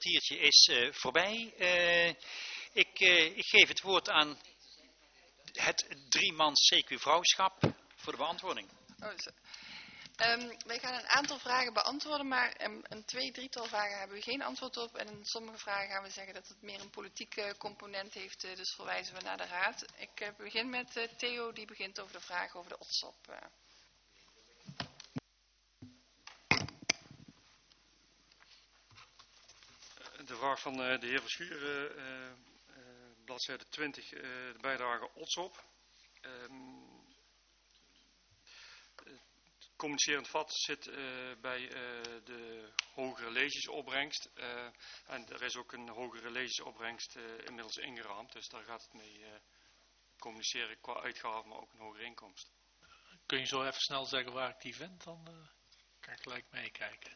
kwartiertje is voorbij. Ik geef het woord aan het driemans CQ-vrouwschap voor de beantwoording. Wij gaan een aantal vragen beantwoorden, maar een drietal vragen hebben we geen antwoord op. En in sommige vragen gaan we zeggen dat het meer een politieke component heeft, dus verwijzen we naar de raad. Ik begin met Theo, die begint over de vraag over de OTSOP. De vraag van de heer Verschuren, bladzijde 20, de bijdrage OTSOP. Het communicerend vat zit bij de hogere leesjesopbrengst. En er is ook een hogere leesjesopbrengst inmiddels ingeraamd. Dus daar gaat het mee communiceren qua uitgaven, maar ook een hogere inkomst. Kun je zo even snel zeggen waar ik die vind? Dan kan ik gelijk meekijken.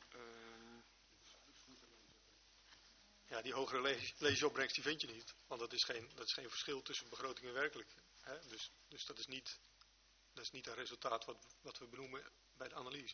Ja, die hogere leesjesopbrengst die vind je niet. Want dat is geen verschil tussen begroting en werkelijk. Hè? Dus dat is niet een resultaat wat we benoemen bij de analyse.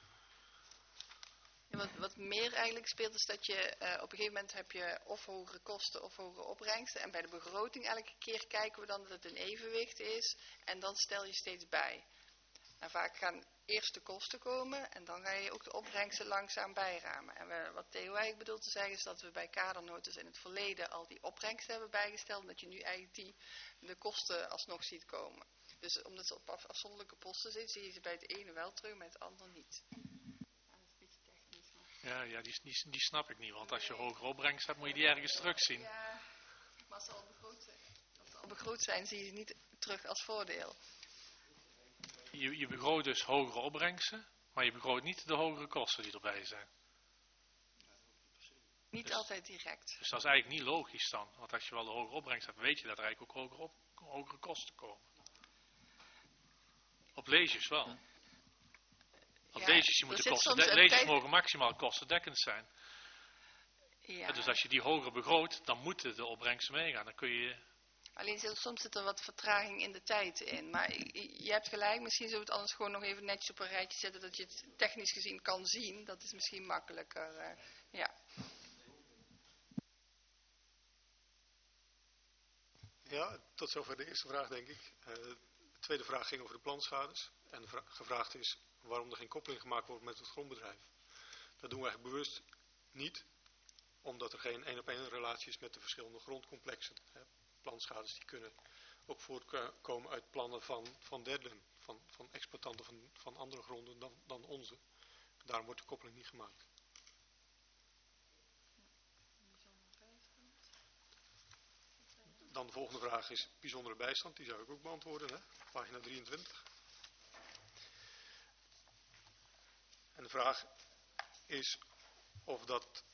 Ja, wat meer eigenlijk speelt is dat je op een gegeven moment heb je of hogere kosten of hogere opbrengsten. En bij de begroting elke keer kijken we dan dat het in evenwicht is. En dan stel je steeds bij. En vaak gaan eerst de kosten komen en dan ga je ook de opbrengsten langzaam bijramen. En wat Theo eigenlijk bedoelt te zeggen is dat we bij kadernotes in het verleden al die opbrengsten hebben bijgesteld. En dat je nu eigenlijk de kosten alsnog ziet komen. Dus omdat ze op afzonderlijke posten zitten, zie je ze bij het ene wel terug, bij het andere niet. Ja, dat is een beetje technisch. Maar... Ja, die snap ik niet. Want als je hogere opbrengst hebt, moet je die ergens terugzien. Ja, maar als ze al begroot zijn, zie je ze niet terug als voordeel. Je begroot dus hogere opbrengsten, maar je begroot niet de hogere kosten die erbij zijn. Niet dus, altijd direct. Dus dat is eigenlijk niet logisch dan. Want als je wel de hogere opbrengst hebt, weet je dat er eigenlijk ook hogere kosten komen. Op leesjes wel. Op leesjes mogen maximaal kostendekkend zijn. Ja. Dus als je die hoger begroot, dan moeten de opbrengsten meegaan. Dan kun je... Alleen soms zit er wat vertraging in de tijd in. Maar je hebt gelijk, misschien zullen we het anders gewoon nog even netjes op een rijtje zetten, dat je het technisch gezien kan zien. Dat is misschien makkelijker. Ja. Ja, tot zover de eerste vraag, denk ik. De tweede vraag ging over de planschades. En gevraagd is waarom er geen koppeling gemaakt wordt met het grondbedrijf. Dat doen we eigenlijk bewust niet, omdat er geen 1-op-1 relatie is met de verschillende grondcomplexen. Planschades die kunnen ook voortkomen uit plannen van derden, van exploitanten van andere gronden dan onze. Daarom wordt de koppeling niet gemaakt. Dan de volgende vraag is bijzondere bijstand. Die zou ik ook beantwoorden, hè? Pagina 23. En de vraag is of dat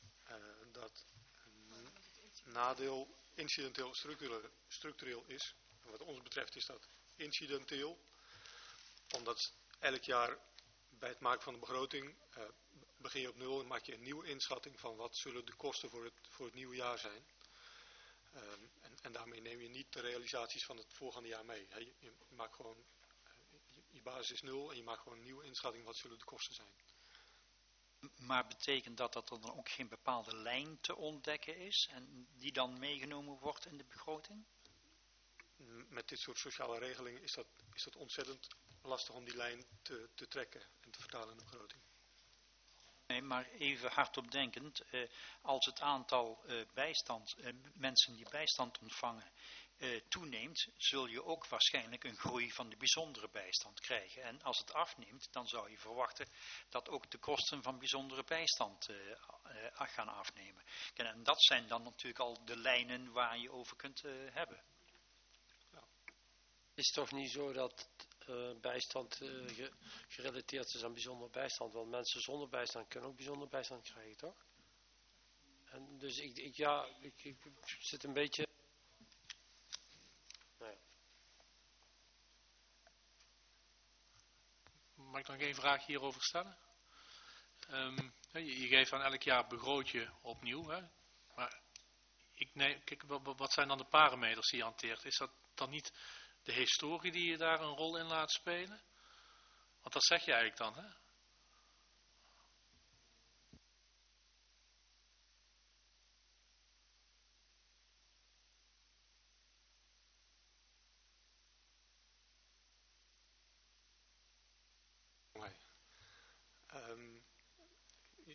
nadeel incidenteel structureel is. En wat ons betreft is dat incidenteel. Omdat elk jaar bij het maken van de begroting begin je op nul en maak je een nieuwe inschatting van wat zullen de kosten voor het nieuwe jaar zijn. En daarmee neem je niet de realisaties van het voorgaande jaar mee. Je maakt gewoon, je basis is 0 en je maakt gewoon een nieuwe inschatting wat zullen de kosten zijn. Maar betekent dat er dan ook geen bepaalde lijn te ontdekken is en die dan meegenomen wordt in de begroting? Met dit soort sociale regelingen is dat ontzettend lastig om die lijn te trekken en te vertalen in de begroting. Nee, maar even hardop denkend, als het aantal mensen die bijstand ontvangen toeneemt, zul je ook waarschijnlijk een groei van de bijzondere bijstand krijgen. En als het afneemt, dan zou je verwachten dat ook de kosten van bijzondere bijstand gaan afnemen. En dat zijn dan natuurlijk al de lijnen waar je over kunt hebben. Ja. Het is toch niet zo dat bijstand gerelateerd is aan bijzondere bijstand, want mensen zonder bijstand kunnen ook bijzondere bijstand krijgen, toch? En dus ik zit een beetje... Nou ja. Mag ik nog één vraag hierover stellen? Je geeft aan elk jaar begroot je opnieuw, hè? Maar kijk, wat zijn dan de parameters die je hanteert? Is dat dan niet de historie die je daar een rol in laat spelen? Want dat zeg je eigenlijk dan, hè?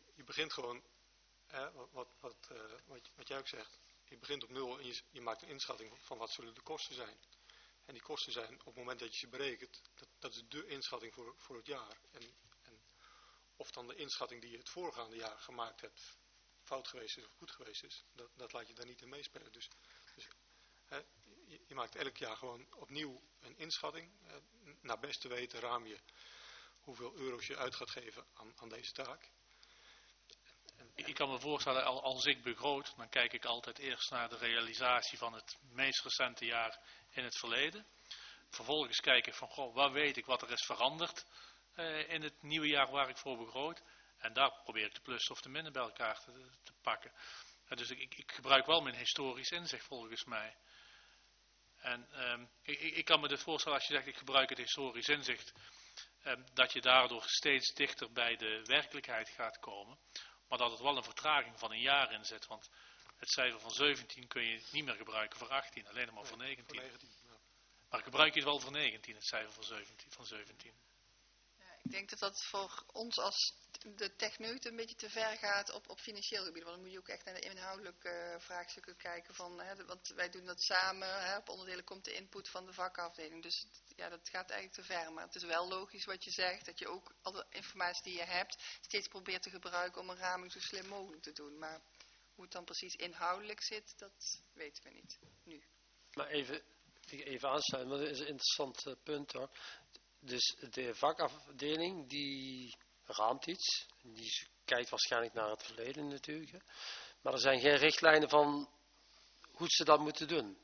je begint gewoon, wat jij ook zegt, je begint op nul en je maakt een inschatting van wat zullen de kosten zijn. En die kosten zijn, op het moment dat je ze berekent, dat is de inschatting voor het jaar. En of dan de inschatting die je het voorgaande jaar gemaakt hebt, fout geweest is of goed geweest is, dat laat je daar niet in meespelen. Dus je maakt elk jaar gewoon opnieuw een inschatting. Naar beste weten raam je hoeveel euro's je uit gaat geven aan deze taak. Ik kan me voorstellen, als ik begroot, dan kijk ik altijd eerst naar de realisatie van het meest recente jaar in het verleden. Vervolgens kijk ik van, waar weet ik wat er is veranderd in het nieuwe jaar waar ik voor begroot. En daar probeer ik de plus of de minnen bij elkaar te pakken. Dus ik gebruik wel mijn historisch inzicht volgens mij. En ik kan me dus voorstellen, als je zegt ik gebruik het historisch inzicht, dat je daardoor steeds dichter bij de werkelijkheid gaat komen. Maar dat het wel een vertraging van een jaar in zit. Want het cijfer van 17 kun je niet meer gebruiken voor 18, alleen maar voor 19. Voor 19 ja. Maar gebruik je het wel voor 19, het cijfer van 17. Ja, ik denk dat dat voor ons als de techneut een beetje te ver gaat op financieel gebied. Want dan moet je ook echt naar de inhoudelijke vraagstukken kijken. Want wij doen dat samen. Op onderdelen komt de input van de vakafdeling. Dus ja, dat gaat eigenlijk te ver. Maar het is wel logisch wat je zegt. Dat je ook alle informatie die je hebt steeds probeert te gebruiken om een raming zo slim mogelijk te doen. Maar hoe het dan precies inhoudelijk zit, dat weten we niet nu. Maar even aansluiten, want dat is een interessant punt hoor. Dus de vakafdeling die raamt iets, die kijkt waarschijnlijk naar het verleden natuurlijk. Hè. Maar er zijn geen richtlijnen van hoe ze dat moeten doen.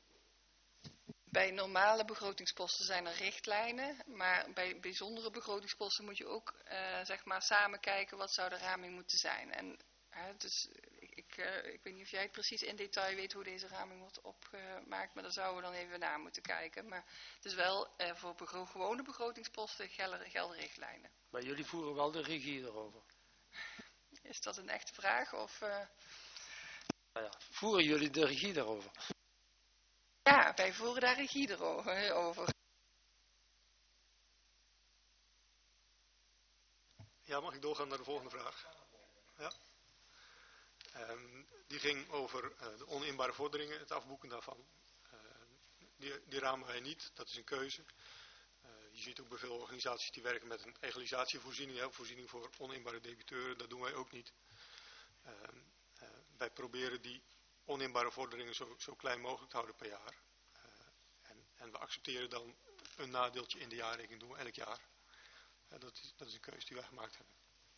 Bij normale begrotingsposten zijn er richtlijnen, maar bij bijzondere begrotingsposten moet je ook zeg maar samen kijken wat zou de raming moeten zijn. En dus ik weet niet of jij het precies in detail weet hoe deze raming wordt opgemaakt, maar daar zouden we dan even naar moeten kijken. Maar het is wel voor gewone begrotingsposten gelden richtlijnen. Maar jullie voeren wel de regie erover. Is dat een echte vraag? Of, Nou ja, voeren jullie de regie daarover? Ja, wij voeren daar regie over. Ja, mag ik doorgaan naar de volgende vraag? Ja. Die ging over de oninbare vorderingen, het afboeken daarvan. Die ramen wij niet, dat is een keuze. Je ziet ook bij veel organisaties die werken met een egalisatievoorziening, voorziening voor oninbare debiteuren, dat doen wij ook niet. Wij proberen die oninbare vorderingen zo klein mogelijk te houden per jaar. En we accepteren dan een nadeeltje in de jaarrekening, doen we elk jaar. Dat is een keuze die wij gemaakt hebben.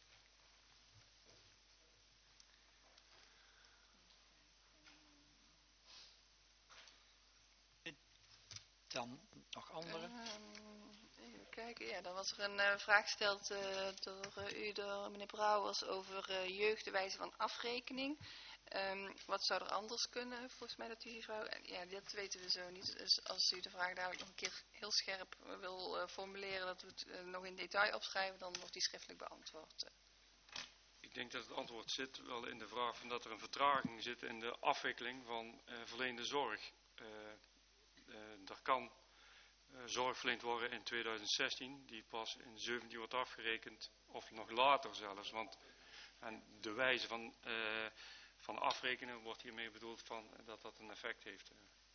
Dan nog andere? Even kijken, ja, dan was er een vraag gesteld door meneer Brouwers over jeugd, de wijze van afrekening. Wat zou er anders kunnen, volgens mij dat u die vraag... Ja, dat weten we zo niet. Dus als u de vraag dadelijk nog een keer heel scherp wil formuleren, dat we het nog in detail opschrijven, dan wordt die schriftelijk beantwoord. Ik denk dat het antwoord zit wel in de vraag van dat er een vertraging zit in de afwikkeling van verleende zorg. Er kan zorg verleend worden in 2016, die pas in 2017 wordt afgerekend, of nog later zelfs. Want de wijze van afrekenen wordt hiermee bedoeld dat dat een effect heeft.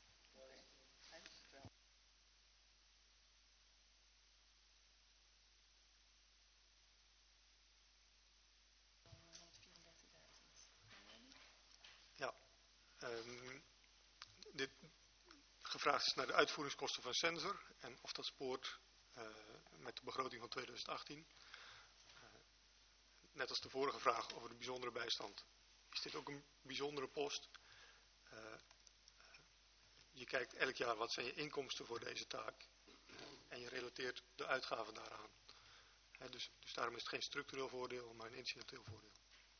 Ja, dit gevraagd is naar de uitvoeringskosten van Sensor en of dat spoort met de begroting van 2018. Net als de vorige vraag over de bijzondere bijstand is dit ook een bijzondere post. Je kijkt elk jaar wat zijn je inkomsten voor deze taak en je relateert de uitgaven daaraan. Dus daarom is het geen structureel voordeel, maar een incidenteel voordeel.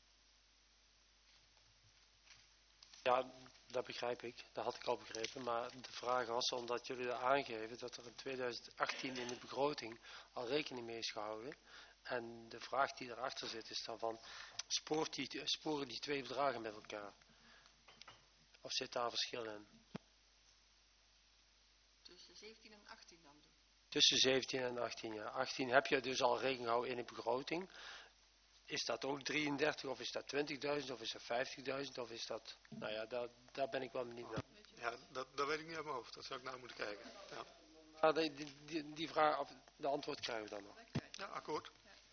Ja, dat begrijp ik. Dat had ik al begrepen. Maar de vraag was, omdat jullie aangeven dat er in 2018 in de begroting al rekening mee is gehouden. En de vraag die erachter zit is dan van, sporen die twee bedragen met elkaar? Of zit daar verschil in? Tussen 17 en 18 dan doen. Tussen 17 en 18 jaar. 18 heb je dus al rekening gehouden in de begroting. is dat ook 33 of is dat 20.000 of is dat 50.000 of is dat... Nou ja, daar ben ik wel benieuwd naar. Ja, dat weet ik niet uit mijn hoofd. Dat zou ik nou moeten kijken. Ja, Maar die vraag, de antwoord krijgen we dan nog. ja akkoord.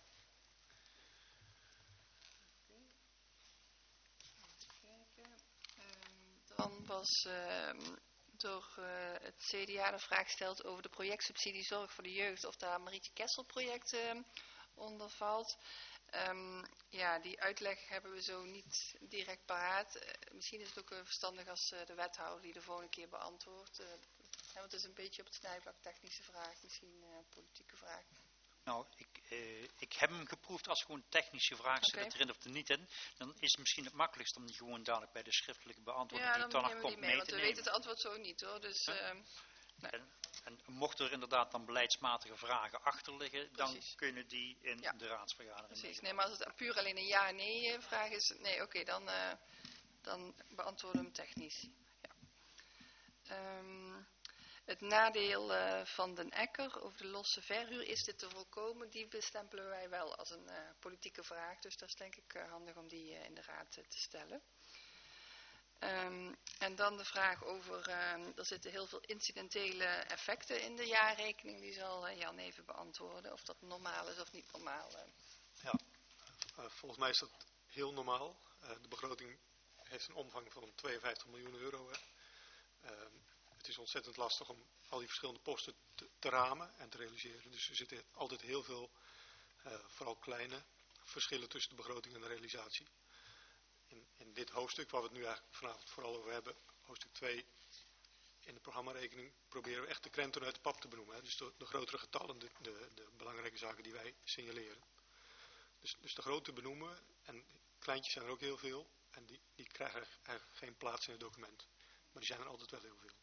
Dan was door het CDA de vraag gesteld over de projectsubsidie Zorg voor de Jeugd, of daar Marietje Kessel project onder valt. Ja, die uitleg hebben we zo niet direct paraat. Misschien is het ook verstandig als de wethouder die de volgende keer beantwoordt. Want het is een beetje op het snijvlak technische vraag, misschien politieke vraag. Nou, ik heb hem geproefd als gewoon technische vraag, zit het erin of er niet in. Dan is het misschien het makkelijkst om die gewoon dadelijk bij de schriftelijke beantwoording Ja, die dan dan nemen nog we die komt mee, mee want te we nemen. weten het antwoord zo niet hoor. Dus, nee. En mocht er inderdaad dan beleidsmatige vragen achter liggen, dan Precies. kunnen die in de raadsvergadering Precies, meegenomen. nee, maar als het puur alleen een ja-nee vraag is, nee, oké, dan beantwoorden we hem technisch. Ja. Het nadeel van Den Ekker over de losse verhuur, is dit te voorkomen? Die bestempelen wij wel als een politieke vraag, dus dat is denk ik handig om die in de raad te stellen. En dan de vraag over, er zitten heel veel incidentele effecten in de jaarrekening, die zal Jan even beantwoorden, of dat normaal is of niet normaal. Ja, volgens mij is dat heel normaal. De begroting heeft een omvang van 52 miljoen euro. Het is ontzettend lastig om al die verschillende posten te ramen en te realiseren. Dus er zitten altijd heel veel, vooral kleine, verschillen tussen de begroting en de realisatie. In dit hoofdstuk, waar we het nu eigenlijk vanavond vooral over hebben, hoofdstuk 2 in de programmarekening, proberen we echt de krenten uit de pap te benoemen. Hè. Dus de grotere getallen, de belangrijke zaken die wij signaleren. Dus de grote benoemen, en kleintjes zijn er ook heel veel, en die krijgen eigenlijk geen plaats in het document. Maar die zijn er altijd wel heel veel.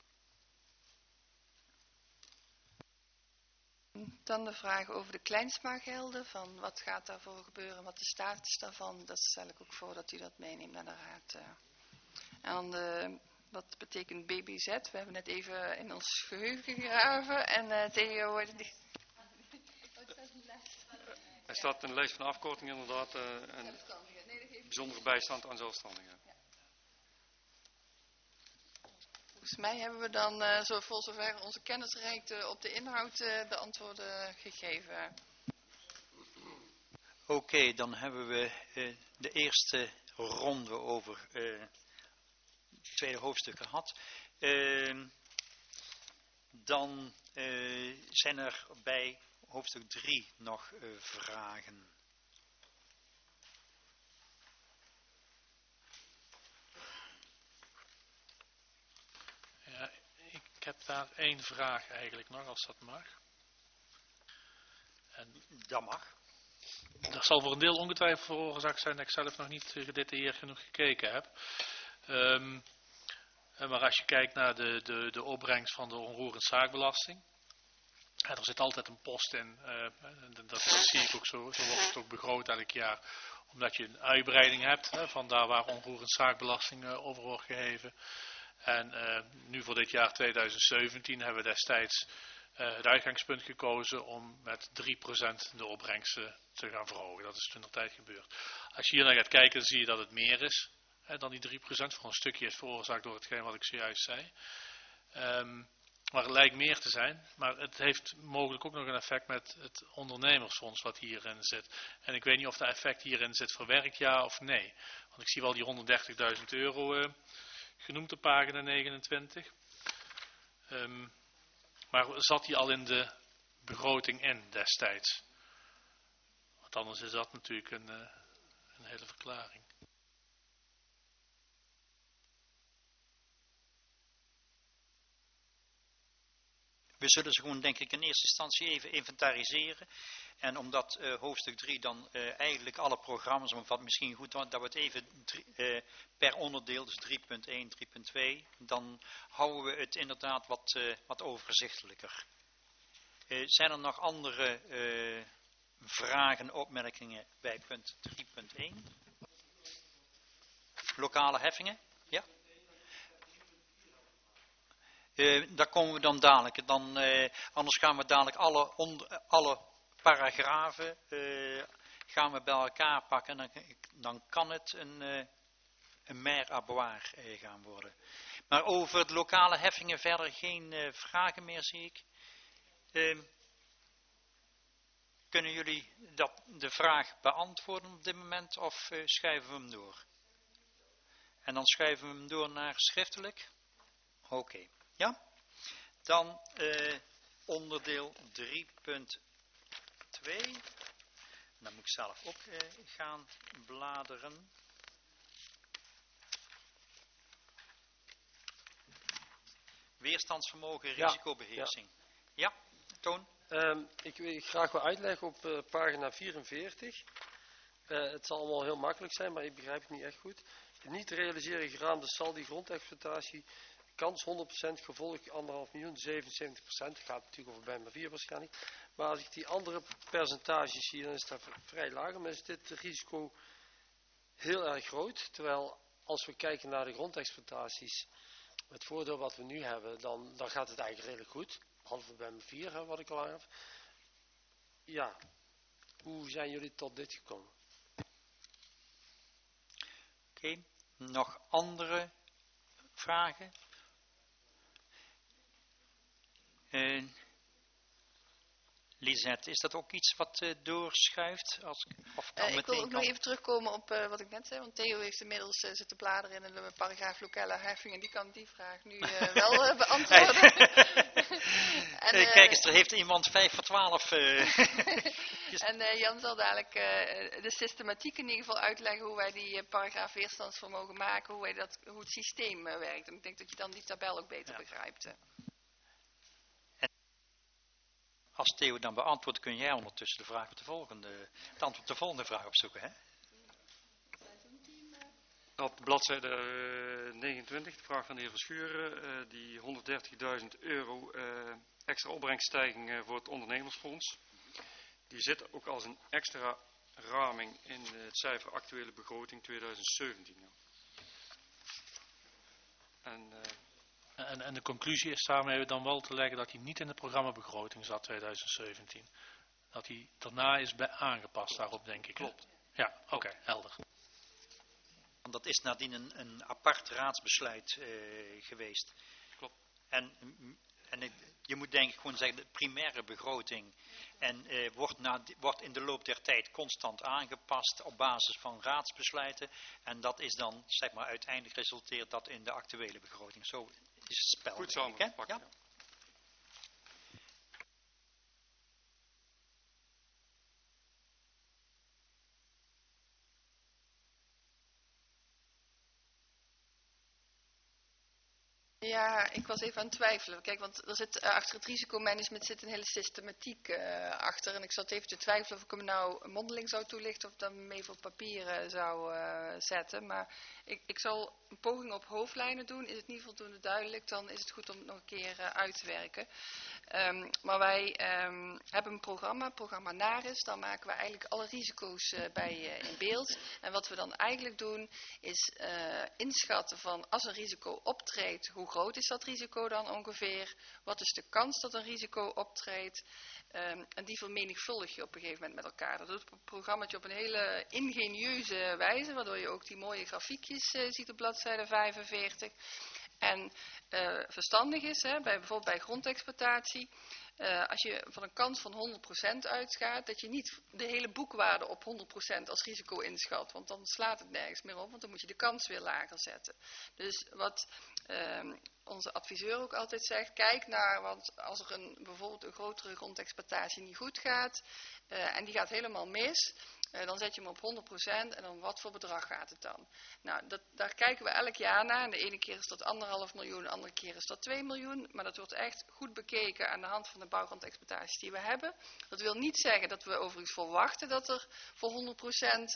Dan de vraag over de kleinsmagelden, van wat gaat daarvoor gebeuren, wat de status daarvan. Dat stel ik ook voor dat u dat meeneemt naar de raad. En dan wat betekent BBZ? We hebben net even in ons geheugen gegraven en Theo... Er staat een lijst van afkortingen inderdaad, en bijzondere bijstand aan zelfstandigen. Volgens mij hebben we dan, voor zover onze kennis reikt, op de inhoud de antwoorden gegeven. Oké, dan hebben we de eerste ronde over het tweede hoofdstuk gehad. Dan zijn er bij hoofdstuk 3 nog vragen. Ja, ik heb daar één vraag eigenlijk nog, als dat mag. En Dat mag. dat zal voor een deel ongetwijfeld veroorzaakt zijn dat ik zelf nog niet gedetailleerd genoeg gekeken heb. Maar als je kijkt naar de opbrengst van de onroerend zaakbelasting, er zit altijd een post in, dat zie ik ook zo wordt het ook begroot elk jaar, omdat je een uitbreiding hebt van daar waar onroerend zaakbelasting over wordt geheven. En nu voor dit jaar 2017 hebben we destijds het uitgangspunt gekozen om met 3% de opbrengsten te gaan verhogen. Dat is toen de tijd gebeurd. Als je hier naar gaat kijken, dan zie je dat het meer is dan die 3%. Voor een stukje is veroorzaakt door hetgeen wat ik zojuist zei. Maar het lijkt meer te zijn. Maar het heeft mogelijk ook nog een effect met het ondernemersfonds wat hierin zit. En ik weet niet of dat effect hierin zit verwerkt, ja of nee. Want ik zie wel die 130.000 euro genoemd op pagina 29. Maar zat die al in de begroting in destijds? Want anders is dat natuurlijk een hele verklaring. We zullen ze gewoon denk ik in eerste instantie even inventariseren. En omdat hoofdstuk 3 dan eigenlijk alle programma's omvat, misschien goed dat we het even per onderdeel, dus 3.1, 3.2, dan houden we het inderdaad wat overzichtelijker. Zijn er nog andere vragen, opmerkingen bij punt 3.1? Lokale heffingen? Ja? Daar komen we dan dadelijk. Anders gaan we dadelijk alle paragrafen gaan we bij elkaar pakken en dan kan het een maire à boire gaan worden. Maar over de lokale heffingen verder geen vragen meer, zie ik. Kunnen jullie de vraag beantwoorden op dit moment of schuiven we hem door? En dan schuiven we hem door naar schriftelijk. Oké. Ja? Dan onderdeel 3.2. Dan moet ik zelf ook gaan bladeren. Weerstandsvermogen, risicobeheersing. Ja, Toon? Ik wil graag wel uitleggen op pagina 44. Het zal allemaal heel makkelijk zijn, maar ik begrijp het niet echt goed. Niet realiseren geraamde saldi grondexploitatie. Kans 100%, gevolg 1,5 miljoen, 77%. Het gaat natuurlijk over bijna 4 waarschijnlijk. Maar als ik die andere percentages zie, dan is dat vrij laag. Maar is dit risico heel erg groot. Terwijl als we kijken naar de grondexploitaties, het voordeel wat we nu hebben, dan gaat het eigenlijk redelijk goed. Behalve bij mijn 4, wat ik al aan heb. Ja, hoe zijn jullie tot dit gekomen? Oké, nog andere vragen? Lisette, is dat ook iets wat doorschuift? Ik wil ook nog even terugkomen op wat ik net zei, want Theo heeft inmiddels zitten bladeren in de paragraaf lokale heffing en die kan die vraag nu wel beantwoorden. Kijk eens, er heeft iemand 5 voor 12. En Jan zal dadelijk de systematiek in ieder geval uitleggen hoe wij die paragraaf weerstandsvermogen maken, hoe het systeem werkt. En ik denk dat je dan die tabel ook beter begrijpt. Als Theo dan beantwoordt, kun jij ondertussen het antwoord op de volgende vraag opzoeken. Hè? Op bladzijde 29, de vraag van de heer Verschuren, die 130.000 euro extra opbrengststijging voor het ondernemersfonds. Die zit ook als een extra raming in het cijfer actuele begroting 2017. En de conclusie is daarmee dan wel te leggen dat hij niet in de programmabegroting zat 2017. Dat hij daarna is aangepast daarop, denk ik. Klopt. Ja, oké, helder. Want dat is nadien een apart raadsbesluit geweest. Klopt. En je moet denk ik gewoon zeggen, de primaire begroting wordt in de loop der tijd constant aangepast op basis van raadsbesluiten. En dat is dan, zeg maar, uiteindelijk resulteert dat in de actuele begroting. Zo is het spel. Goed samengepakt. Ja. Ja, ik was even aan het twijfelen. Kijk, want er zit, achter het risicomanagement zit een hele systematiek achter. En ik zat even te twijfelen of ik hem nou mondeling zou toelichten of dat ik hem even op papier zou zetten. Maar ik zal een poging op hoofdlijnen doen. Is het niet voldoende duidelijk, dan is het goed om het nog een keer uit te werken. Maar wij hebben een programma NARIS. Dan maken we eigenlijk alle risico's bij in beeld. En wat we dan eigenlijk doen, is inschatten van als een risico optreedt, hoe groot is dat risico dan ongeveer? Wat is de kans dat een risico optreedt? En die vermenigvuldig je op een gegeven moment met elkaar. Dat doet het programmaatje op een hele ingenieuze wijze, waardoor je ook die mooie grafiekjes ziet op bladzijde 45. En verstandig is, bijvoorbeeld bij grondexploitatie, als je van een kans van 100% uitgaat, dat je niet de hele boekwaarde op 100% als risico inschat. Want dan slaat het nergens meer op, want dan moet je de kans weer lager zetten. Dus wat onze adviseur ook altijd zegt, kijk naar, want als er bijvoorbeeld een grotere grondexploitatie niet goed gaat, en die gaat helemaal mis, dan zet je hem op 100% en dan wat voor bedrag gaat het dan? Nou, daar kijken we elk jaar naar. En de ene keer is dat 1,5 miljoen, de andere keer is dat 2 miljoen. Maar dat wordt echt goed bekeken aan de hand van de bouwgrondexploitaties die we hebben. Dat wil niet zeggen dat we overigens verwachten dat er voor 100%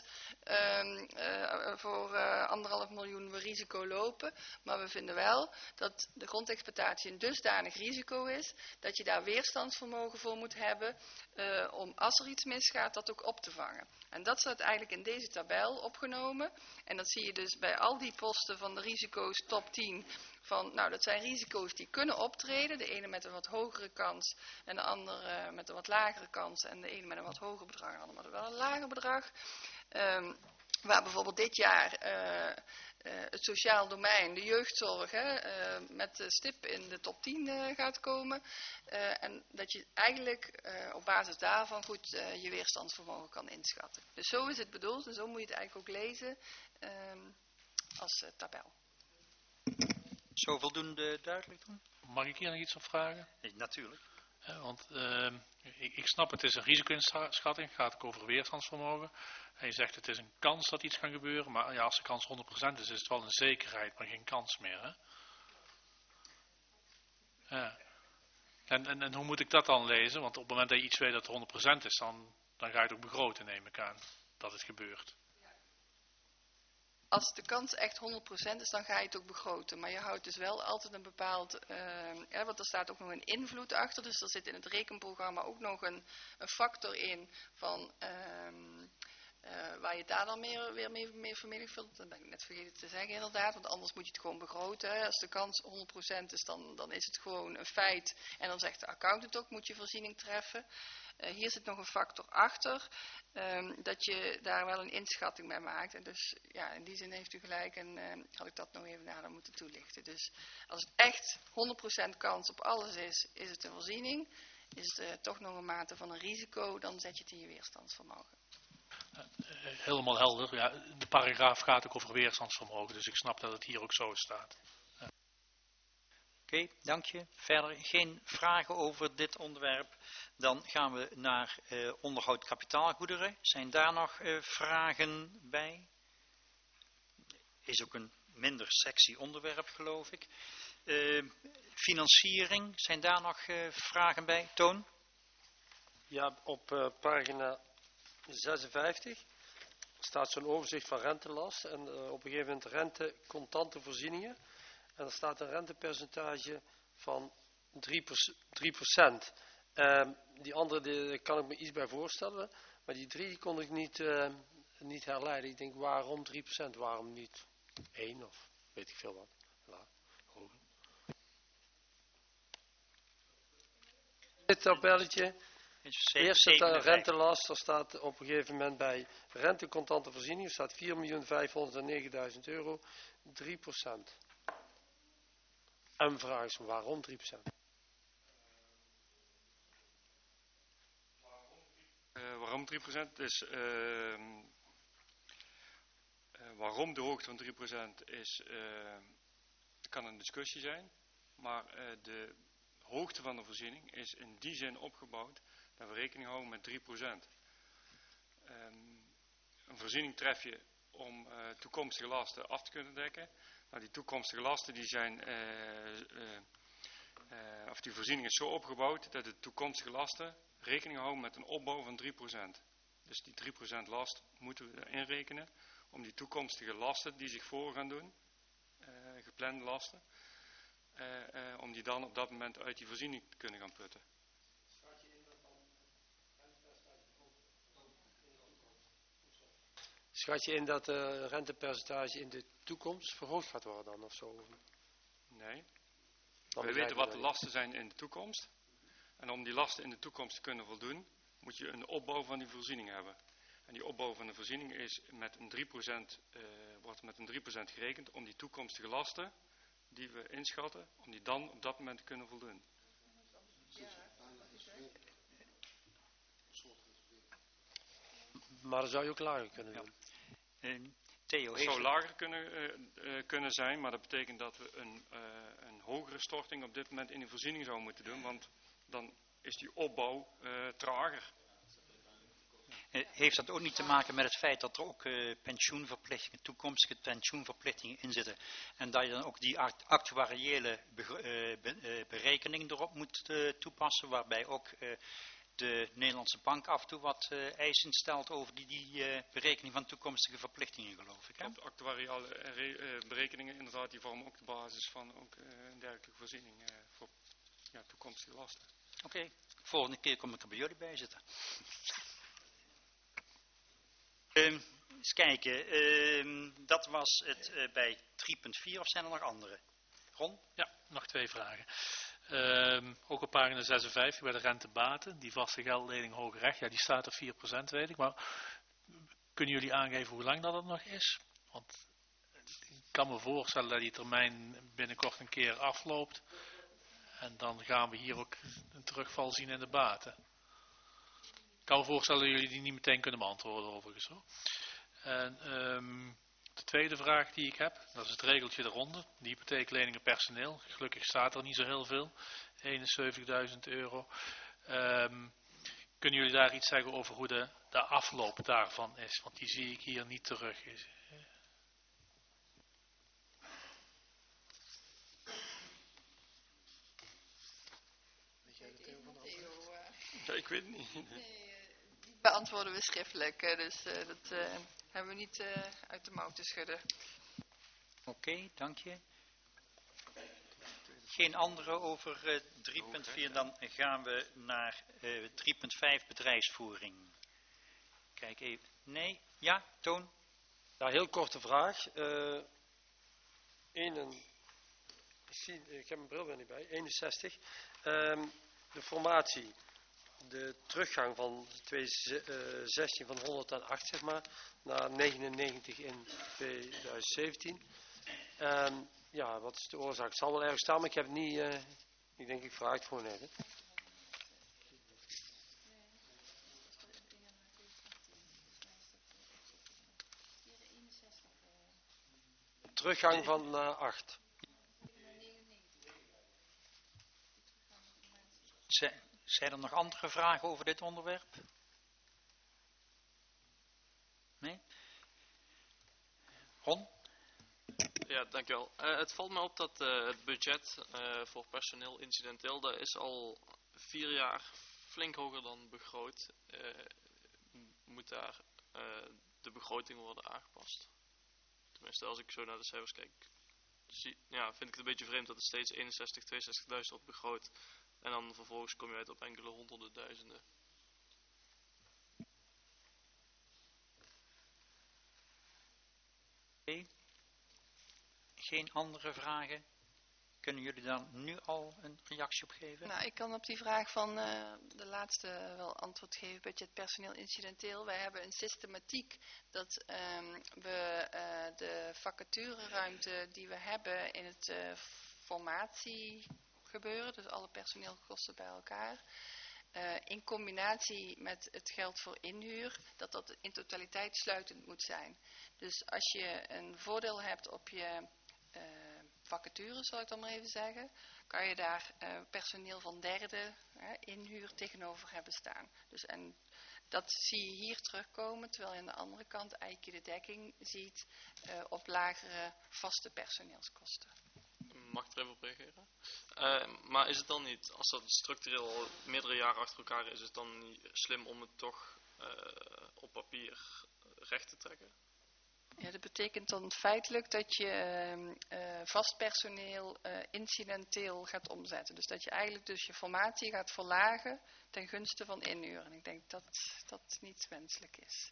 voor 1,5 miljoen we risico lopen. Maar we vinden wel dat de grondexploitatie een dusdanig risico is, dat je daar weerstandsvermogen voor moet hebben om als er iets misgaat dat ook op te vangen. En dat staat eigenlijk in deze tabel opgenomen. En dat zie je dus bij al die posten van de risico's top 10. Van, nou, dat zijn risico's die kunnen optreden. De ene met een wat hogere kans en de andere met een wat lagere kans. En de ene met een wat hoger bedrag en de andere met wel een lager bedrag. Waar bijvoorbeeld dit jaar het sociaal domein, de jeugdzorg, met de stip in de top 10 gaat komen. En dat je eigenlijk op basis daarvan goed je weerstandsvermogen kan inschatten. Dus zo is het bedoeld en zo moet je het eigenlijk ook lezen als tabel. Zo voldoende duidelijk doen? Mag ik hier nog iets op vragen? Nee, natuurlijk. Want ik snap het is een risico-inschatting, het gaat ook over weerstandsvermogen. En je zegt het is een kans dat iets kan gebeuren, maar ja, als de kans 100% is het wel een zekerheid, maar geen kans meer. Hè? Ja. En hoe moet ik dat dan lezen? Want op het moment dat je iets weet dat het 100% is, dan ga je het ook begroten, neem ik aan, dat het gebeurt. Als de kans echt 100% is, dan ga je het ook begroten. Maar je houdt dus wel altijd een bepaald... want er staat ook nog een invloed achter. Dus er zit in het rekenprogramma ook nog een factor in van... waar je daar dan weer mee vermenigvuldigt. Dat ben ik net vergeten te zeggen inderdaad. Want anders moet je het gewoon begroten. Hè. Als de kans 100% is, dan is het gewoon een feit. En dan zegt de accountant ook, moet je voorziening treffen. Hier zit nog een factor achter. Dat je daar wel een inschatting bij maakt. En dus ja, in die zin heeft u gelijk. En had ik dat nog even nader moeten toelichten. Dus als het echt 100% kans op alles is het een voorziening. Is het toch nog een mate van een risico, dan zet je het in je weerstandsvermogen. Helemaal helder. Ja, de paragraaf gaat ook over weerstandsvermogen, dus ik snap dat het hier ook zo staat. Ja. Oké, dank je. Verder geen vragen over dit onderwerp. Dan gaan we naar onderhoud kapitaalgoederen. Zijn daar nog vragen bij? Is ook een minder sexy onderwerp, geloof ik. Financiering, zijn daar nog vragen bij? Toon? Ja, op pagina 56 staat zo'n overzicht van rentelast en op een gegeven moment rente contante voorzieningen. En er staat een rentepercentage van 3%. Die andere kan ik me iets bij voorstellen, maar die 3 kon ik niet herleiden. Ik denk, waarom 3%? Waarom niet 1 of weet ik veel wat? Hoger. Dit tabelletje. Eerst de rentelast, er staat op een gegeven moment bij rente contante voorzieningen, staat 4.509.000 euro, 3%. En vraag is waarom 3%? Waarom 3%? Dus, waarom de hoogte van 3% is, kan een discussie zijn, maar de hoogte van de voorziening is in die zin opgebouwd dat we rekening houden met 3%. Een voorziening tref je om toekomstige lasten af te kunnen dekken. Nou, die toekomstige lasten die zijn, of die voorziening is zo opgebouwd dat de toekomstige lasten rekening houden met een opbouw van 3%. Dus die 3% last moeten we inrekenen om die toekomstige lasten die zich voor gaan doen, geplande lasten, om die dan op dat moment uit die voorziening te kunnen gaan putten. Schat je in dat de rentepercentage in de toekomst verhoogd gaat worden dan of zo? Nee. We weten wat de lasten zijn in de toekomst. En om die lasten in de toekomst te kunnen voldoen, moet je een opbouw van die voorziening hebben. En die opbouw van de voorziening is met een 3%, wordt met een 3% gerekend om die toekomstige lasten die we inschatten, om die dan op dat moment te kunnen voldoen. Maar dat zou je ook lager kunnen doen. Theo, het zou lager kunnen zijn, maar dat betekent dat we een hogere storting op dit moment in de voorziening zouden moeten doen, want dan is die opbouw trager. Heeft dat ook niet te maken met het feit dat er ook pensioenverplichtingen, toekomstige pensioenverplichtingen in zitten en dat je dan ook die actuariële berekening erop moet toepassen, waarbij ook de Nederlandse bank af en toe wat eisen stelt over die berekening van toekomstige verplichtingen, geloof ik. Hè? De actuariële berekeningen inderdaad, die vormen ook de basis van ook een dergelijke voorziening voor toekomstige lasten. Oké, volgende keer kom ik er bij jullie bij zitten. Eens kijken, dat was het bij 3.4 of zijn er nog andere? Ron? Ja, nog 2 vragen. Ook op pagina 56 bij de rentebaten, die vaste geldlening hoger recht, ja die staat op 4% weet ik, maar kunnen jullie aangeven hoe lang dat nog is? Want ik kan me voorstellen dat die termijn binnenkort een keer afloopt en dan gaan we hier ook een terugval zien in de baten. Ik kan me voorstellen dat jullie die niet meteen kunnen beantwoorden overigens hoor. En de tweede vraag die ik heb, dat is het regeltje eronder, de hypotheekleningen personeel. Gelukkig staat er niet zo heel veel, 71.000 euro. Kunnen jullie daar iets zeggen over hoe de afloop daarvan is? Want die zie ik hier niet terug. Ja, ik weet het niet. Die beantwoorden we schriftelijk, dus dat hebben we niet uit de mouw te schudden. Oké, dank je. Geen andere over 3.4, dan gaan we naar 3.5 bedrijfsvoering. Kijk even. Nee? Ja, Toon? Ja, heel korte vraag. Ik heb mijn bril weer niet bij. 61. De formatie. De teruggang van 2016 van 108 zeg maar, naar 99 in 2017. Ja, wat is de oorzaak? Het zal wel ergens staan, maar ik heb het niet... ik vraag het gewoon even. Teruggang van 8. Zijn er nog andere vragen over dit onderwerp? Nee? Ron? Ja, dankjewel. Het valt me op dat het budget voor personeel incidenteel, dat is al 4 jaar flink hoger dan begroot. Moet daar de begroting worden aangepast? Tenminste, als ik zo naar de cijfers kijk, vind ik het een beetje vreemd dat er steeds 62.000 wordt begroot. En dan vervolgens kom je uit op enkele honderden duizenden. Oké. Geen andere vragen? Kunnen jullie daar nu al een reactie op geven? Nou, ik kan op die vraag van de laatste wel antwoord geven. Budget personeel incidenteel. Wij hebben een systematiek dat we de vacatureruimte die we hebben in het formatiegebeuren, dus alle personeelkosten bij elkaar, in combinatie met het geld voor inhuur, dat in totaliteit sluitend moet zijn. Dus als je een voordeel hebt op je vacatures, zal ik dan maar even zeggen, kan je daar personeel van derde inhuur tegenover hebben staan. Dus, en dat zie je hier terugkomen, terwijl je aan de andere kant eigenlijk de dekking ziet op lagere vaste personeelskosten. Mag ik er even op reageren? Maar is het dan niet, als dat structureel al meerdere jaren achter elkaar is het dan niet slim om het toch op papier recht te trekken? Ja, dat betekent dan feitelijk dat je vast personeel incidenteel gaat omzetten. Dus dat je eigenlijk dus je formatie gaat verlagen ten gunste van inhuur. En ik denk dat dat niet wenselijk is.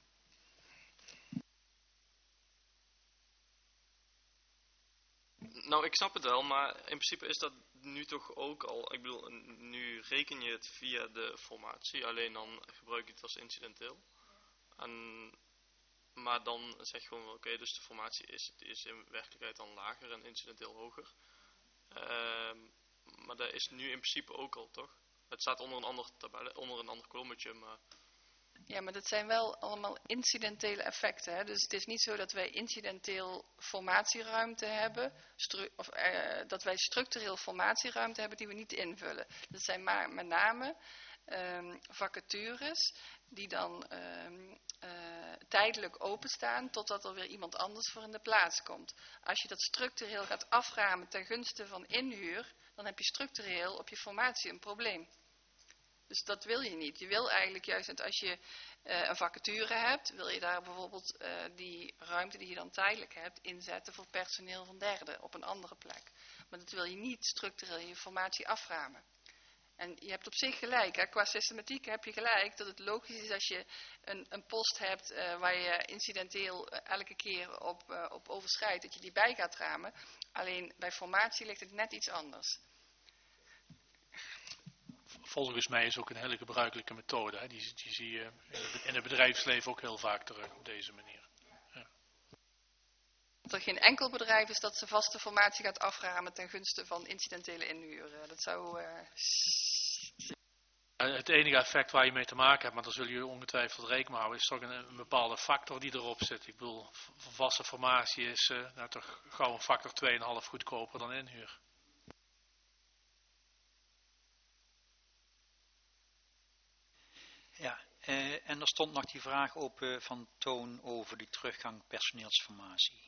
Nou, ik snap het wel, maar in principe is dat nu toch ook al, ik bedoel, nu reken je het via de formatie, alleen dan gebruik je het als incidenteel. Maar dan zeg je gewoon, oké, dus de formatie is in werkelijkheid dan lager en incidenteel hoger. Maar dat is nu in principe ook al, toch? Het staat onder een ander tabel, onder een ander kolommetje, maar... Ja, maar dat zijn wel allemaal incidentele effecten. Hè? Dus het is niet zo dat wij incidenteel formatieruimte hebben, dat wij structureel formatieruimte hebben die we niet invullen. Dat zijn maar met name vacatures die dan tijdelijk openstaan totdat er weer iemand anders voor in de plaats komt. Als je dat structureel gaat aframen ten gunste van inhuur, dan heb je structureel op je formatie een probleem. Dus dat wil je niet. Je wil eigenlijk juist, dat als je een vacature hebt, wil je daar bijvoorbeeld die ruimte die je dan tijdelijk hebt inzetten voor personeel van derde op een andere plek. Maar dat wil je niet structureel je formatie aframen. En je hebt op zich gelijk, hè? Qua systematiek heb je gelijk dat het logisch is als je een post hebt waar je incidenteel elke keer op overschrijdt, dat je die bij gaat ramen. Alleen bij formatie ligt het net iets anders. Volgens mij is ook een hele gebruikelijke methode. Hè? Die zie je in het bedrijfsleven ook heel vaak terug op deze manier. Dat er geen enkel bedrijf is dat zijn vaste formatie gaat aframen ten gunste van incidentele inhuur. Dat zou... Het enige effect waar je mee te maken hebt, maar daar zullen jullie ongetwijfeld rekening mee houden, is toch een bepaalde factor die erop zit. Ik bedoel, vaste formatie is toch gauw een factor 2,5 goedkoper dan inhuur. Ja, en er stond nog die vraag open van Toon over die teruggang personeelsformatie.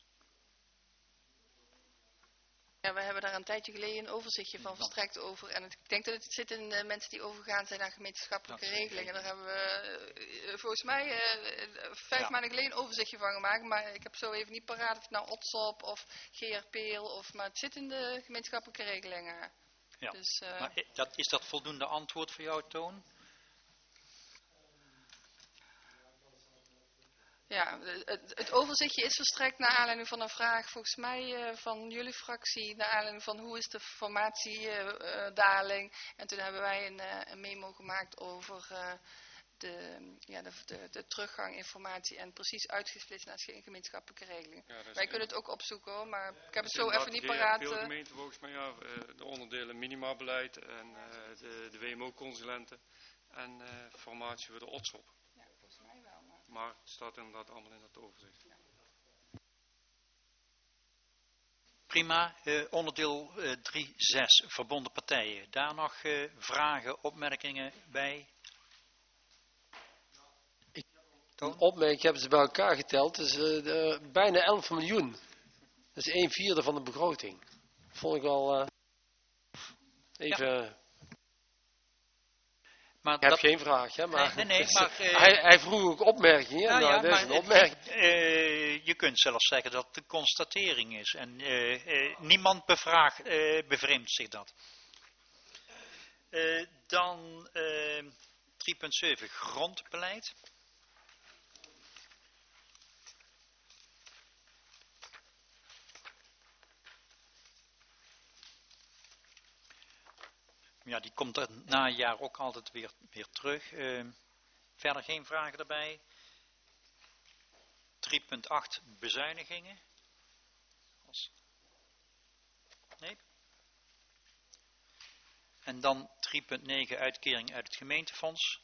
Ja, we hebben daar een tijdje geleden een overzichtje van verstrekt over. En ik denk dat het zit in de mensen die overgaan zijn naar gemeenschappelijke regelingen. Daar hebben we volgens mij 5 maanden geleden een overzichtje van gemaakt. Maar ik heb zo even niet paraat of het nou OTSOP of GRPL of... Maar het zit in de gemeenschappelijke regelingen. Ja, dus, maar is dat voldoende antwoord voor jou, Toon? Ja, het overzichtje is verstrekt naar aanleiding van een vraag, volgens mij van jullie fractie, naar aanleiding van hoe is de formatiedaling. En toen hebben wij een memo gemaakt over de teruggang informatie en precies uitgesplitst naar gemeenschappelijke regeling. Ja, wij kunnen het ook opzoeken hoor, maar ik heb het zo even niet paraat. Veel gemeenten volgens mij, de onderdelen minimabeleid en de WMO-consulenten en formatie voor de OTSOP. Maar het staat inderdaad allemaal in het overzicht. Ja. Prima. Onderdeel 3.6, verbonden partijen. Daar nog vragen, opmerkingen bij? Een opmerking, ik heb ze bij elkaar geteld. Het is bijna 11 miljoen. Dat is 1/4 van de begroting. Vond ik wel even... Ja. Maar ik heb geen vraag, hè, maar, nee, maar hij vroeg ook opmerkingen. Nou, dat is een opmerking. Je kunt zelfs zeggen dat het een constatering is. En niemand bevreemdt zich dat. Dan 3.7, grondbeleid. Ja, die komt er na een jaar ook altijd weer terug. Verder geen vragen erbij. 3.8 bezuinigingen. Nee. En dan 3.9 uitkering uit het gemeentefonds.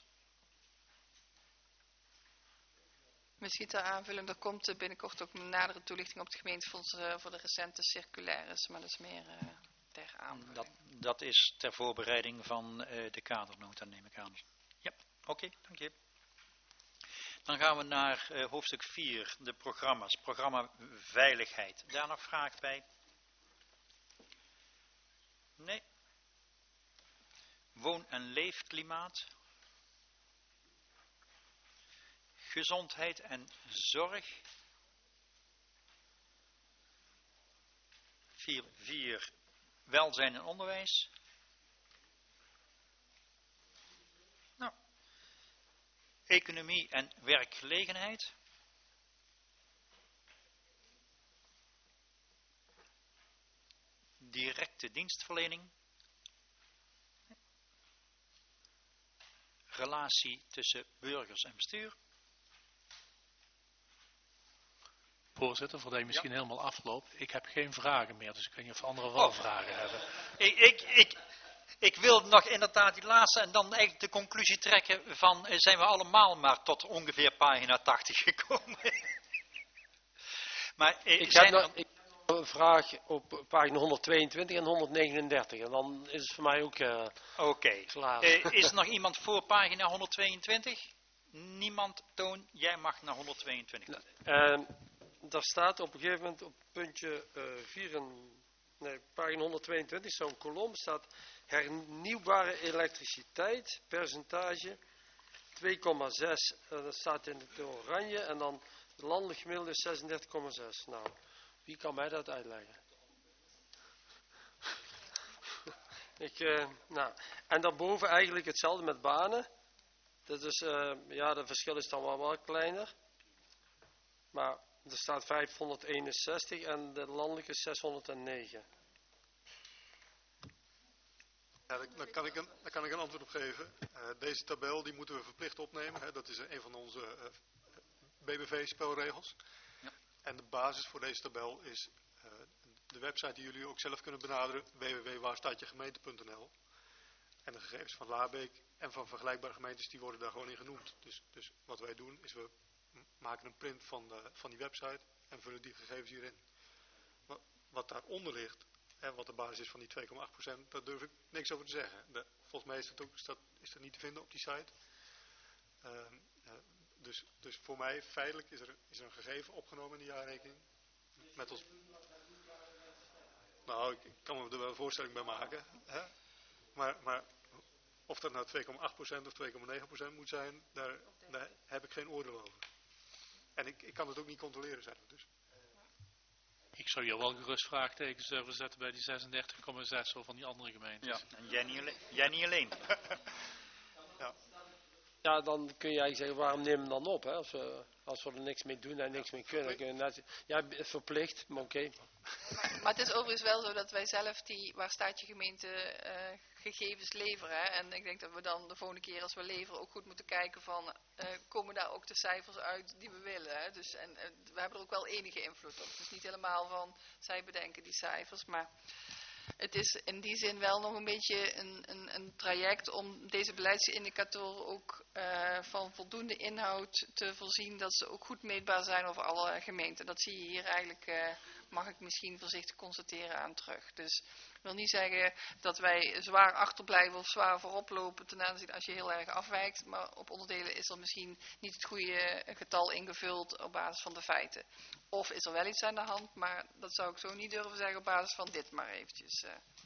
Misschien ter aanvulling, er komt binnenkort ook een nadere toelichting op het gemeentefonds voor de recente circulaires, maar dat is meer ter aanvulling. Dat is ter voorbereiding van de kadernota, neem ik aan. Ja, oké, dank je. Dan gaan we naar hoofdstuk 4, de programma's. Programma Veiligheid. Daar nog vragen bij? Nee. Woon- en leefklimaat. Gezondheid en zorg. 4. Welzijn en onderwijs. Nou. Economie en werkgelegenheid. Directe dienstverlening. Relatie tussen burgers en bestuur. Voorzitter, voordat je misschien helemaal afloopt, ik heb geen vragen meer, dus ik weet niet of anderen wel vragen hebben. Ik wil nog inderdaad die laatste en dan eigenlijk de conclusie trekken van zijn we allemaal maar tot ongeveer pagina 80 gekomen. Maar ik heb nog een vraag op pagina 122 en 139 en dan is het voor mij ook klaar. Is er nog iemand voor pagina 122? Niemand, Toon, jij mag naar 122. Daar staat op een gegeven moment op puntje pagina 122, zo'n kolom staat hernieuwbare elektriciteit, percentage 2,6, dat staat in het oranje en dan het landelijk gemiddelde is 36,6. Nou, wie kan mij dat uitleggen? En daarboven eigenlijk hetzelfde met banen. Dat is, de verschil is dan wel kleiner. Maar er staat 561 en de landelijke 609. Ja, daar kan ik een antwoord op geven. Deze tabel die moeten we verplicht opnemen. Hè. Dat is een van onze BBV-spelregels. Ja. En de basis voor deze tabel is de website die jullie ook zelf kunnen benaderen. www.waarstaatjegemeente.nl. En de gegevens van Laarbeek en van vergelijkbare gemeentes die worden daar gewoon in genoemd. Dus wat wij doen is we maken een print van die website en vullen die gegevens hierin. Wat daaronder ligt, en wat de basis is van die 2,8%, daar durf ik niks over te zeggen. Volgens mij is dat niet te vinden op die site. Dus voor mij, feitelijk, is er een gegeven opgenomen in de jaarrekening. Met ons... Nou, ik kan me er wel een voorstelling bij maken. Hè? Maar of dat nou 2,8% of 2,9% moet zijn, daar heb ik geen oordeel over. En ik kan het ook niet controleren zelf. Dus. Ik zou hier wel gerust vraagtekens durven zetten bij die 36,6 of van die andere gemeentes. Ja, en jij niet alleen. Ja. Ja, dan kun je eigenlijk zeggen, waarom nemen we hem dan op? Hè? Als we er niks mee doen en niks mee kunnen. Kun je net, verplicht, maar oké. Maar het is overigens wel zo dat wij zelf die waar staat je gemeente gegevens leveren. Hè? En ik denk dat we dan de volgende keer als we leveren ook goed moeten kijken van, komen daar ook de cijfers uit die we willen. Hè? Dus, we hebben er ook wel enige invloed op. Het is niet helemaal van, zij bedenken die cijfers, maar... Het is in die zin wel nog een beetje een traject om deze beleidsindicatoren ook van voldoende inhoud te voorzien dat ze ook goed meetbaar zijn over alle gemeenten. Dat zie je hier eigenlijk, mag ik misschien voorzichtig constateren, aan terug. Dus ik wil niet zeggen dat wij zwaar achterblijven of zwaar voorop lopen ten aanzien als je heel erg afwijkt. Maar op onderdelen is er misschien niet het goede getal ingevuld op basis van de feiten. Of is er wel iets aan de hand, maar dat zou ik zo niet durven zeggen op basis van dit maar eventjes.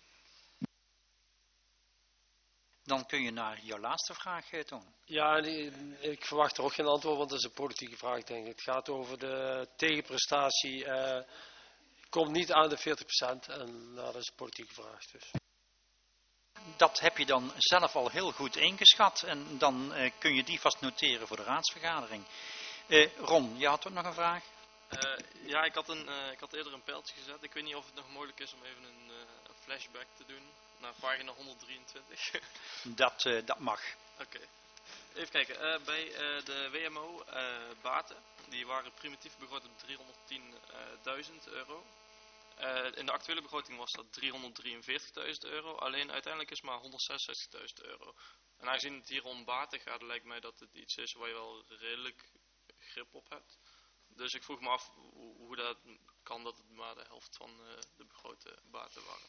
Dan kun je naar jouw laatste vraag, Toon. Ja, ik verwacht er ook geen antwoord, want dat is een politieke vraag, denk ik. Het gaat over de tegenprestatie. Komt niet aan de 40%. En dat is een politieke vraag. Dus. Dat heb je dan zelf al heel goed ingeschat. En dan kun je die vast noteren voor de raadsvergadering. Ron, je had ook nog een vraag? Ja, ik had eerder een pijltje gezet. Ik weet niet of het nog mogelijk is om even een flashback te doen naar pagina 123. Dat mag. Oké. Even kijken. Bij de WMO baten, die waren primitief begroot op €310.000. In de actuele begroting was dat €343.000. Alleen uiteindelijk is maar €166.000. En aangezien het hier om baten gaat, lijkt mij dat het iets is waar je wel redelijk grip op hebt. Dus ik vroeg me af hoe dat kan dat het maar de helft van de begrote baten waren.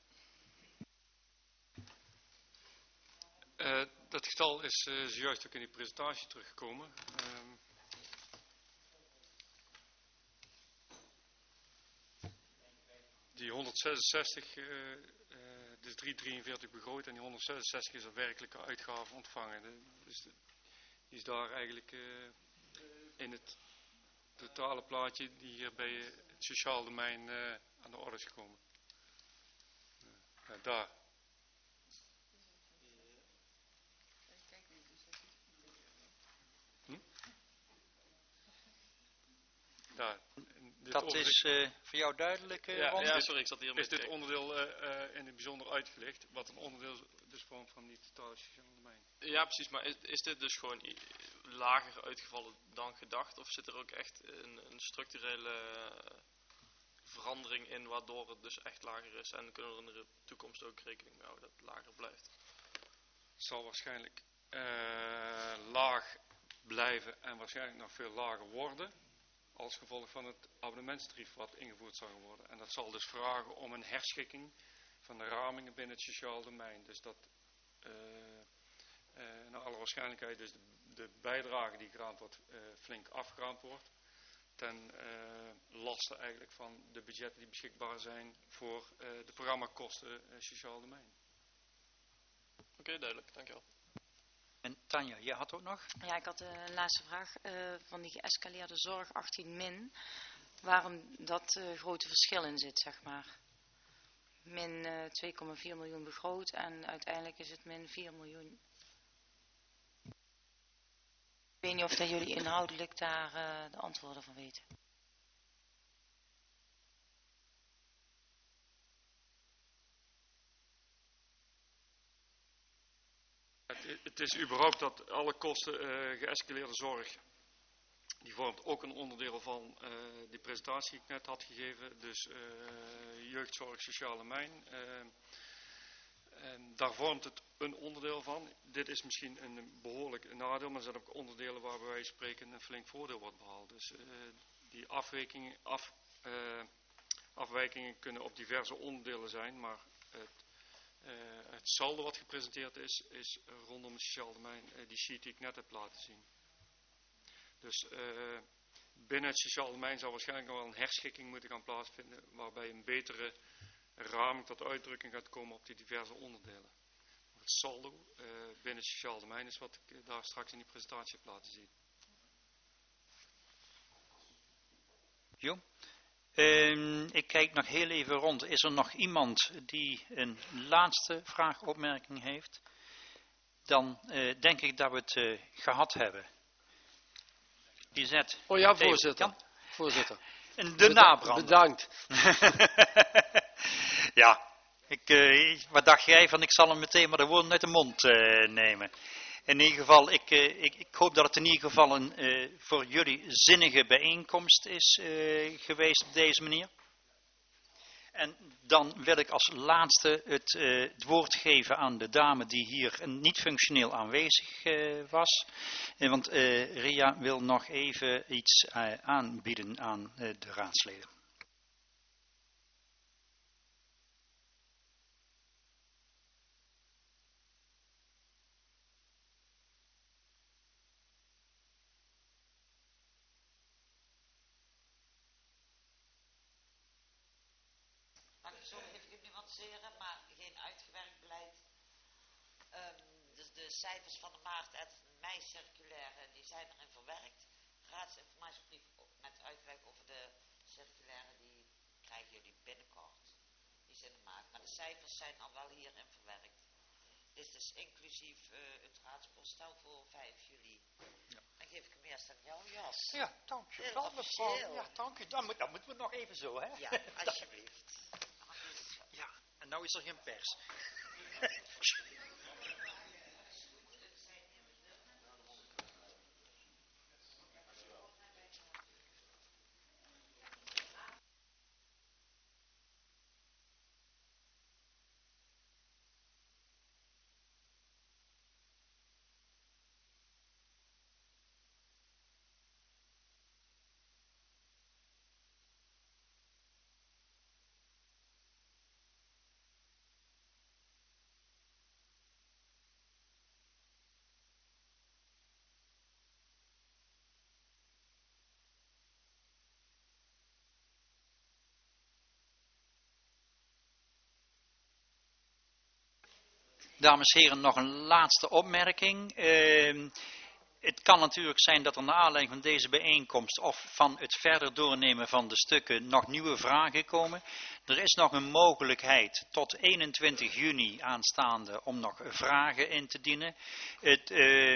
Dat getal is zojuist ook in die presentatie teruggekomen. Die 166, dus 343 begroot en die 166 is er werkelijke uitgave ontvangen. Dus die is daar eigenlijk in het totale plaatje die hier bij het sociaal domein aan de orde is gekomen. Daar. Daar. Dat is voor jou duidelijk, Ron? Ja, sorry, ik zat hier is dit onderdeel in het bijzonder uitgelegd, wat een onderdeel dus vormt van die totale sociaal domein. Ja, precies, maar is dit dus gewoon lager uitgevallen dan gedacht? Of zit er ook echt een structurele verandering in, waardoor het dus echt lager is? En kunnen we er in de toekomst ook rekening mee houden dat het lager blijft? Het zal waarschijnlijk laag blijven en waarschijnlijk nog veel lager worden, als gevolg van het abonnementstarief wat ingevoerd zal worden. En dat zal dus vragen om een herschikking van de ramingen binnen het sociaal domein. Dus dat naar alle waarschijnlijkheid dus de bijdrage die geraamd wordt flink afgeraamd wordt. Ten laste eigenlijk van de budgetten die beschikbaar zijn voor de programmakosten sociaal domein. Oké, duidelijk, dankjewel. En Tanja, je had ook nog? Ja, ik had een laatste vraag van die geëscaleerde zorg 18 min. Waarom dat grote verschil in zit, zeg maar. min 2,4 miljoen begroot en uiteindelijk is het min 4 miljoen. Ik weet niet of dat jullie inhoudelijk daar de antwoorden van weten. Het is überhaupt dat alle kosten geëscaleerde zorg, die vormt ook een onderdeel van die presentatie die ik net had gegeven. Dus jeugdzorg, sociale mijn. Daar vormt het een onderdeel van. Dit is misschien een behoorlijk nadeel, maar er zijn ook onderdelen waar bij wijze van spreken een flink voordeel wordt behaald. Dus die afwijkingen kunnen op diverse onderdelen zijn, maar het saldo wat gepresenteerd is rondom het sociaal domein, die sheet die ik net heb laten zien. Dus binnen het sociaal domein zou waarschijnlijk nog wel een herschikking moeten gaan plaatsvinden, waarbij een betere raming tot uitdrukking gaat komen op die diverse onderdelen. Maar het saldo binnen het sociaal domein is wat ik daar straks in die presentatie heb laten zien. Jo. Ik kijk nog heel even rond. Is er nog iemand die een laatste vraag, opmerking heeft? Dan denk ik dat we het gehad hebben. Bizet. Oh ja, voorzitter. Ja? Voorzitter. De nabrander. Bedankt. Ja. Wat dacht jij van ik zal hem meteen maar de woorden uit de mond nemen. In ieder geval, ik hoop dat het in ieder geval een voor jullie zinnige bijeenkomst is geweest op deze manier. En dan wil ik als laatste het woord geven aan de dame die hier niet functioneel aanwezig was. Want Ria wil nog even iets aanbieden aan de raadsleden. Maar geen uitgewerkt beleid. Dus de cijfers van de maart en mei circulaire, die zijn erin verwerkt. Raadsinformatiebrief met uitleg over de circulaire, die krijgen jullie binnenkort. Die is in de maart. Maar de cijfers zijn al wel hierin verwerkt. Dit is dus inclusief het raadsvoorstel voor 5 juli. Ja. Dan geef ik hem eerst aan jou, Jas. Ja, dank je wel, mevrouw. Ja, dank u. Dan moeten we nog even zo, hè? Ja, alsjeblieft. Ja, en nou is er geen pers. Dames en heren, nog een laatste opmerking. Het kan natuurlijk zijn dat er naar aanleiding van deze bijeenkomst of van het verder doornemen van de stukken nog nieuwe vragen komen. Er is nog een mogelijkheid tot 21 juni aanstaande om nog vragen in te dienen. Het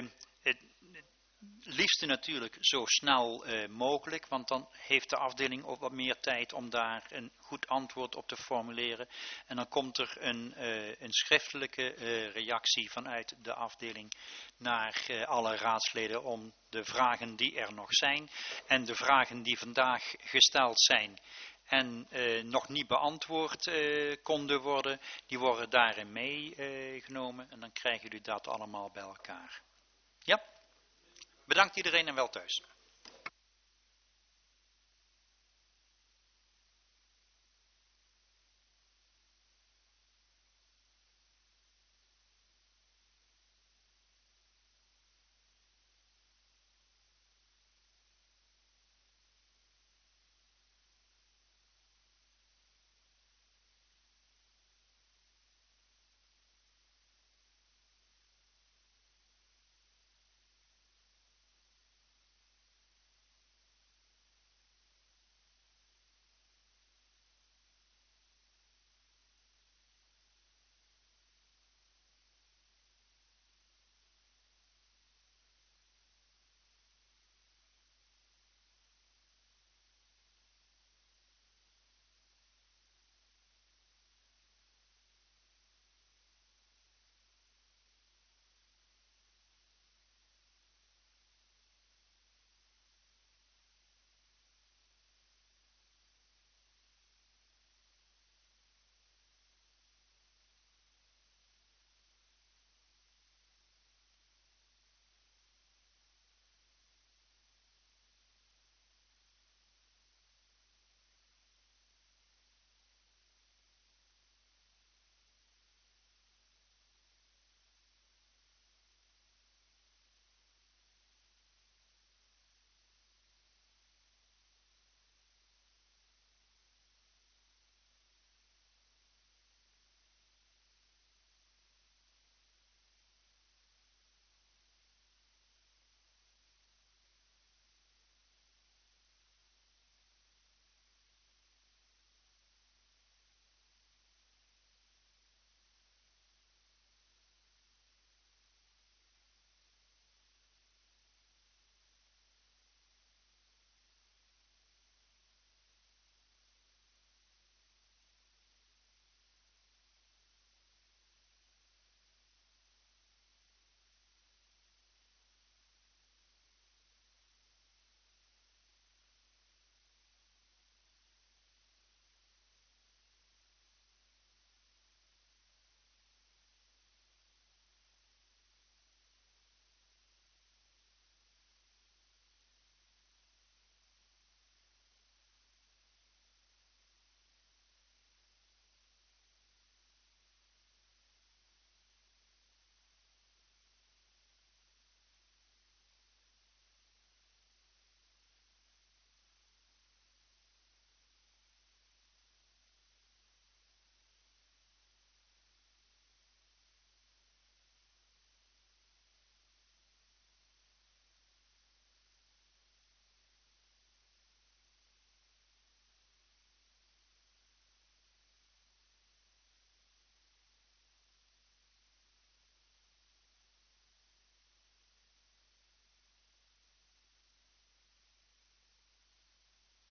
liefste natuurlijk zo snel mogelijk, want dan heeft de afdeling ook wat meer tijd om daar een goed antwoord op te formuleren. En dan komt er een schriftelijke reactie vanuit de afdeling naar alle raadsleden om de vragen die er nog zijn en de vragen die vandaag gesteld zijn en nog niet beantwoord konden worden, die worden daarin meegenomen en dan krijgen jullie dat allemaal bij elkaar. Ja? Bedankt iedereen en wel thuis.